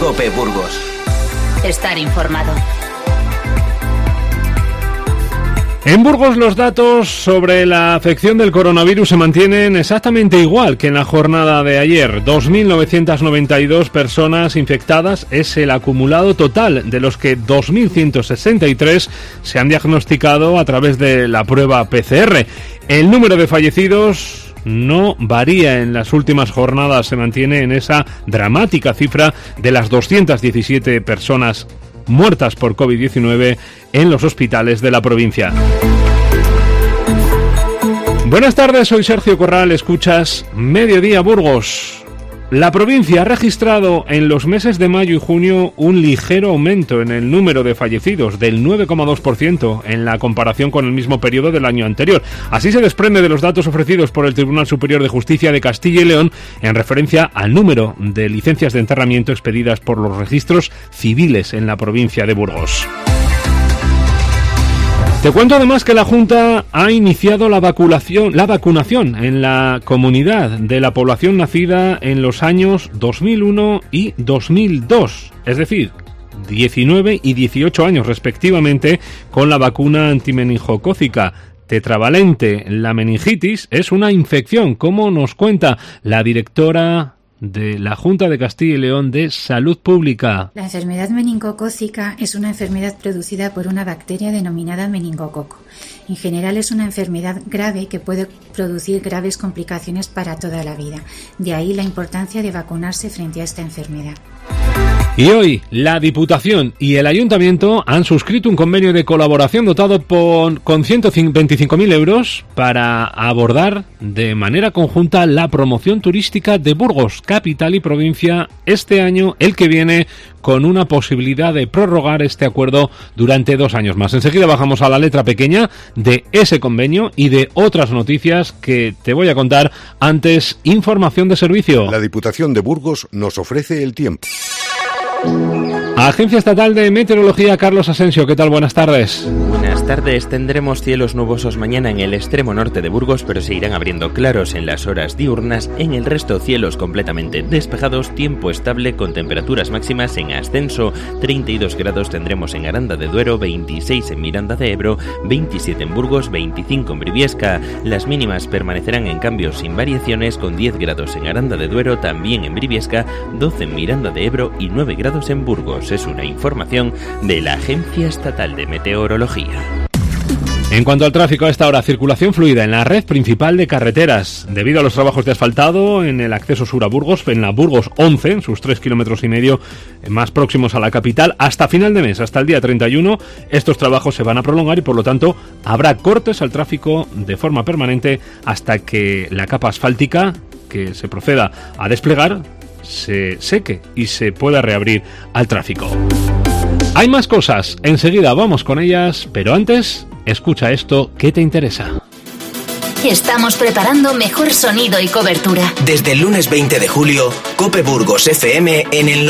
COPE Burgos. Estar informado. En Burgos los datos sobre la afección del coronavirus se mantienen exactamente igual que en la jornada de ayer. 2.992 personas infectadas es el acumulado total, de los que 2.163 se han diagnosticado a través de la prueba PCR. El número de fallecidos no varía en las últimas jornadas, se mantiene en esa dramática cifra de las 217 personas muertas por COVID-19 en los hospitales de la provincia. Buenas tardes, soy Sergio Corral, escuchas Mediodía Burgos. La provincia ha registrado en los meses de mayo y junio un ligero aumento en el número de fallecidos, del 9,2% en la comparación con el mismo periodo del año anterior. Así se desprende de los datos ofrecidos por el Tribunal Superior de Justicia de Castilla y León en referencia al número de licencias de enterramiento expedidas por los registros civiles en la provincia de Burgos. Te cuento además que la Junta ha iniciado la vacunación en la comunidad de la población nacida en los años 2001 y 2002, es decir, 19 y 18 años respectivamente, con la vacuna antimeningocócica tetravalente. La meningitis es una infección, como nos cuenta la directora de la Junta de Castilla y León de Salud Pública. La enfermedad meningocócica es una enfermedad producida por una bacteria denominada meningococo. En general es una enfermedad grave que puede producir graves complicaciones para toda la vida. De ahí la importancia de vacunarse frente a esta enfermedad. Y hoy la Diputación y el Ayuntamiento han suscrito un convenio de colaboración dotado con 125.000 euros para abordar de manera conjunta la promoción turística de Burgos, capital y provincia, este año, el que viene, con una posibilidad de prorrogar este acuerdo durante 2 años más. Enseguida bajamos a la letra pequeña de ese convenio y de otras noticias que te voy a contar. Antes, información de servicio. La Diputación de Burgos nos ofrece el tiempo. Agencia Estatal de Meteorología, Carlos Asensio, ¿qué tal? Buenas tardes. Buenas tardes. Tendremos cielos nubosos mañana en el extremo norte de Burgos, pero se irán abriendo claros en las horas diurnas. En el resto, cielos completamente despejados, tiempo estable con temperaturas máximas en ascenso. 32 grados tendremos en Aranda de Duero, 26 en Miranda de Ebro, 27 en Burgos, 25 en Briviesca. Las mínimas permanecerán en cambio sin variaciones, con 10 grados en Aranda de Duero, también en Briviesca, 12 en Miranda de Ebro y 9 grados en Burgos. Es una información de la Agencia Estatal de Meteorología. En cuanto al tráfico, a esta hora, circulación fluida en la red principal de carreteras. Debido a los trabajos de asfaltado en el acceso sur a Burgos, en la Burgos 11, en sus 3,5 kilómetros más próximos a la capital, hasta final de mes, hasta el día 31, estos trabajos se van a prolongar y por lo tanto habrá cortes al tráfico de forma permanente hasta que la capa asfáltica que se proceda a desplegar se seque y se pueda reabrir al tráfico. Hay más cosas, enseguida vamos con ellas, pero antes, escucha esto que te interesa. Estamos preparando mejor sonido y cobertura. Desde el lunes 20 de julio, COPE Burgos FM en el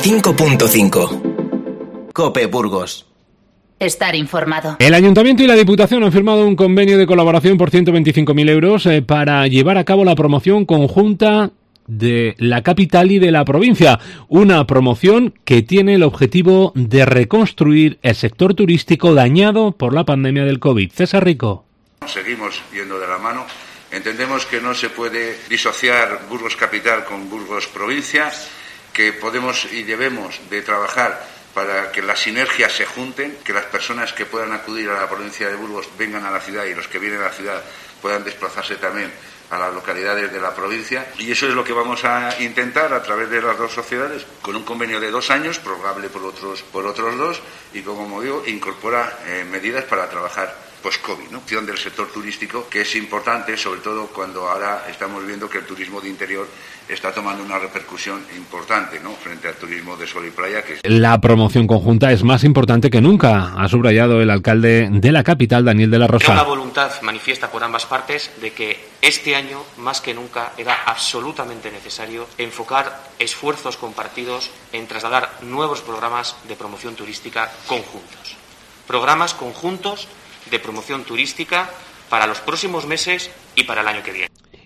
95.5. COPE Burgos. Estar informado. El Ayuntamiento y la Diputación han firmado un convenio de colaboración por 125.000 euros para llevar a cabo la promoción conjunta de la capital y de la provincia, una promoción que tiene el objetivo de reconstruir el sector turístico dañado por la pandemia del COVID. César Rico. Seguimos yendo de la mano. Entendemos que no se puede disociar Burgos capital con Burgos provincia, que podemos y debemos de trabajar para que las sinergias se junten, que las personas que puedan acudir a la provincia de Burgos vengan a la ciudad y los que vienen a la ciudad puedan desplazarse también a las localidades de la provincia, y eso es lo que vamos a intentar a través de las dos sociedades, con un convenio de 2 años, prorrogable por otros 2, y como digo, incorpora medidas para trabajar post-COVID, ¿no? Del sector turístico, que es importante, sobre todo cuando ahora estamos viendo que el turismo de interior está tomando una repercusión importante, ¿no?, frente al turismo de sol y playa. La promoción conjunta es más importante que nunca, ha subrayado el alcalde de la capital, Daniel de la Rosa. Era una voluntad manifiesta por ambas partes de que este año, más que nunca, era absolutamente necesario enfocar esfuerzos compartidos en trasladar nuevos programas de promoción turística conjuntos. Programas conjuntos de promoción turística para los próximos meses y para el año que viene.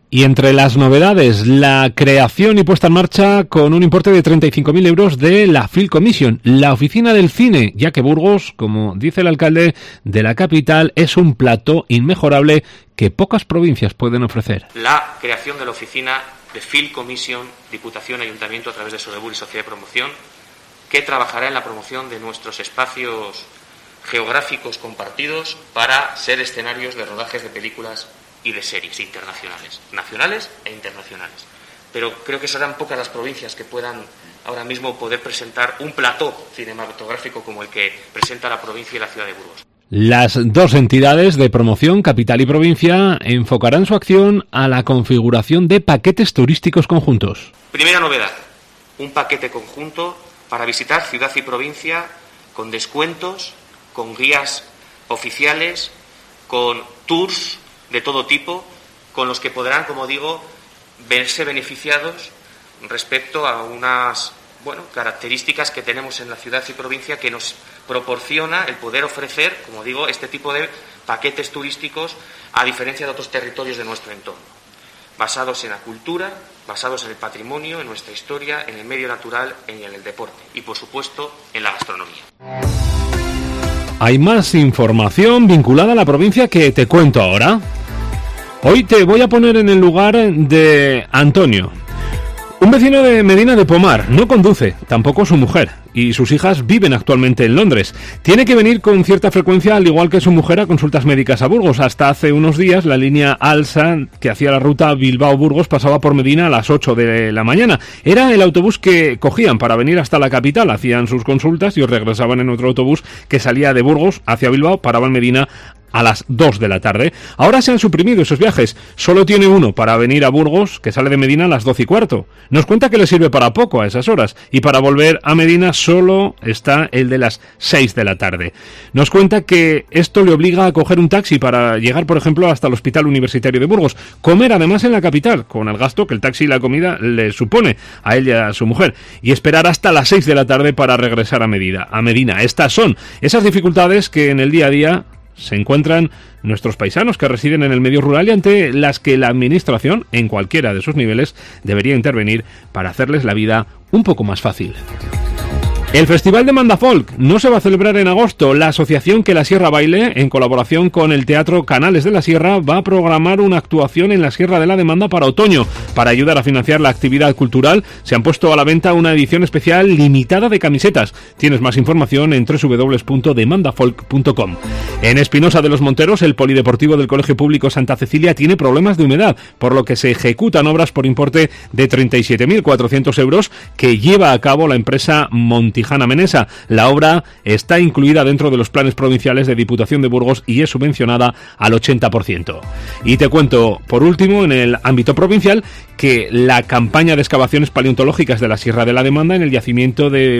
Y entre las novedades, la creación y puesta en marcha con un importe de 35.000 euros de la Film Commission, la oficina del cine, ya que Burgos, como dice el alcalde de la capital, es un plató inmejorable que pocas provincias pueden ofrecer. La creación de la oficina de Film Commission, Diputación, Ayuntamiento, a través de Sodebur y Sociedad de Promoción, que trabajará en la promoción de nuestros espacios geográficos compartidos para ser escenarios de rodajes de películas y de series internacionales, nacionales e internacionales. Pero creo que serán pocas las provincias que puedan ahora mismo poder presentar un plató cinematográfico como el que presenta la provincia y la ciudad de Burgos. Las dos entidades de promoción, capital y provincia, enfocarán su acción a la configuración de paquetes turísticos conjuntos. Primera novedad, un paquete conjunto para visitar ciudad y provincia con descuentos, con guías oficiales, con tours de todo tipo, con los que podrán, como digo, verse beneficiados respecto a unas características que tenemos en la ciudad y provincia que nos proporciona el poder ofrecer, como digo, este tipo de paquetes turísticos a diferencia de otros territorios de nuestro entorno, basados en la cultura, basados en el patrimonio, en nuestra historia, en el medio natural y en el deporte y, por supuesto, en la gastronomía. Hay más información vinculada a la provincia que te cuento ahora. Hoy te voy a poner en el lugar de Antonio. Un vecino de Medina de Pomar, no conduce, tampoco su mujer, y sus hijas viven actualmente en Londres. Tiene que venir con cierta frecuencia, al igual que su mujer, a consultas médicas a Burgos. Hasta hace unos días, la línea Alsa, que hacía la ruta Bilbao-Burgos, pasaba por Medina a las 8 de la mañana. Era el autobús que cogían para venir hasta la capital, hacían sus consultas y regresaban en otro autobús que salía de Burgos hacia Bilbao, paraba en Medina a las 2 de la tarde. Ahora se han suprimido esos viajes. Solo tiene uno para venir a Burgos, que sale de Medina a las 12:15. Nos cuenta que le sirve para poco a esas horas. Y para volver a Medina solo está el de las 6 de la tarde. Nos cuenta que esto le obliga a coger un taxi para llegar, por ejemplo, hasta el Hospital Universitario de Burgos. Comer además en la capital, con el gasto que el taxi y la comida le supone a él y a su mujer. Y esperar hasta las 6 de la tarde para regresar a Medina. Estas son esas dificultades que en el día a día se encuentran nuestros paisanos que residen en el medio rural y ante las que la administración, en cualquiera de sus niveles, debería intervenir para hacerles la vida un poco más fácil. El Festival de Mandafolk no se va a celebrar en agosto. La asociación Que la Sierra Baile, en colaboración con el Teatro Canales de la Sierra, va a programar una actuación en la Sierra de la Demanda para otoño. Para ayudar a financiar la actividad cultural, se han puesto a la venta una edición especial limitada de camisetas. Tienes más información en www.demandafolk.com. En Espinosa de los Monteros, el polideportivo del Colegio Público Santa Cecilia tiene problemas de humedad, por lo que se ejecutan obras por importe de 37.400 euros que lleva a cabo la empresa Montijana Menesa. La obra está incluida dentro de los planes provinciales de Diputación de Burgos y es subvencionada al 80%. Y te cuento, por último, en el ámbito provincial, que la campaña de excavaciones paleontológicas de la Sierra de la Demanda en el yacimiento de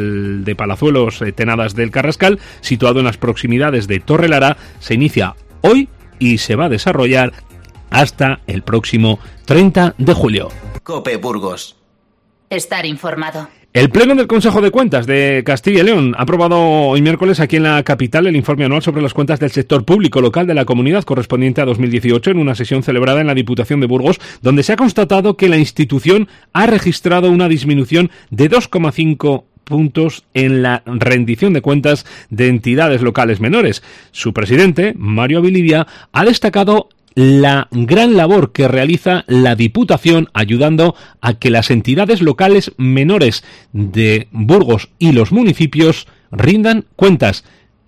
Palazuelos Tenadas del Carrascal, situado en las proximidades de Torrelara, se inicia hoy y se va a desarrollar hasta el próximo 30 de julio. COPE Burgos. Estar informado. El Pleno del Consejo de Cuentas de Castilla y León ha aprobado hoy miércoles aquí en la capital el informe anual sobre las cuentas del sector público local de la comunidad correspondiente a 2018 en una sesión celebrada en la Diputación de Burgos, donde se ha constatado que la institución ha registrado una disminución de 2,5 puntos en la rendición de cuentas de entidades locales menores. Su presidente, Mario Abilivia, ha destacado la gran labor que realiza la Diputación ayudando a que las entidades locales menores de Burgos y los municipios rindan cuentas.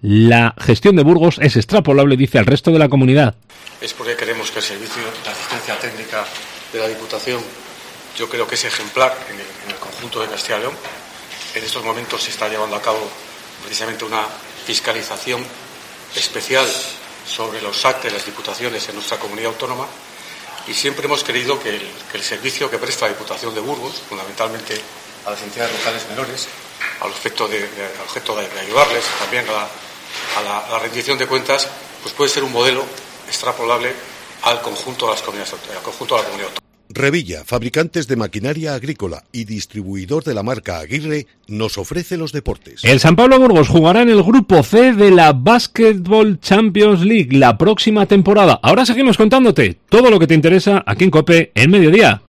La gestión de Burgos es extrapolable, dice, al resto de la comunidad. Es porque queremos que el servicio de asistencia técnica de la Diputación, yo creo que es ejemplar en el conjunto de Castilla y León. En estos momentos se está llevando a cabo precisamente una fiscalización especial sobre los SAC de las diputaciones en nuestra comunidad autónoma y siempre hemos creído que el servicio que presta la Diputación de Burgos, fundamentalmente a las entidades locales menores, al objeto de ayudarles también a la rendición de cuentas, pues puede ser un modelo extrapolable al conjunto de las comunidades, al conjunto de la comunidad autónoma. Revilla, fabricantes de maquinaria agrícola y distribuidor de la marca Aguirre, nos ofrece los deportes. El San Pablo Burgos jugará en el grupo C de la Basketball Champions League la próxima temporada. Ahora seguimos contándote todo lo que te interesa aquí en COPE en Mediodía.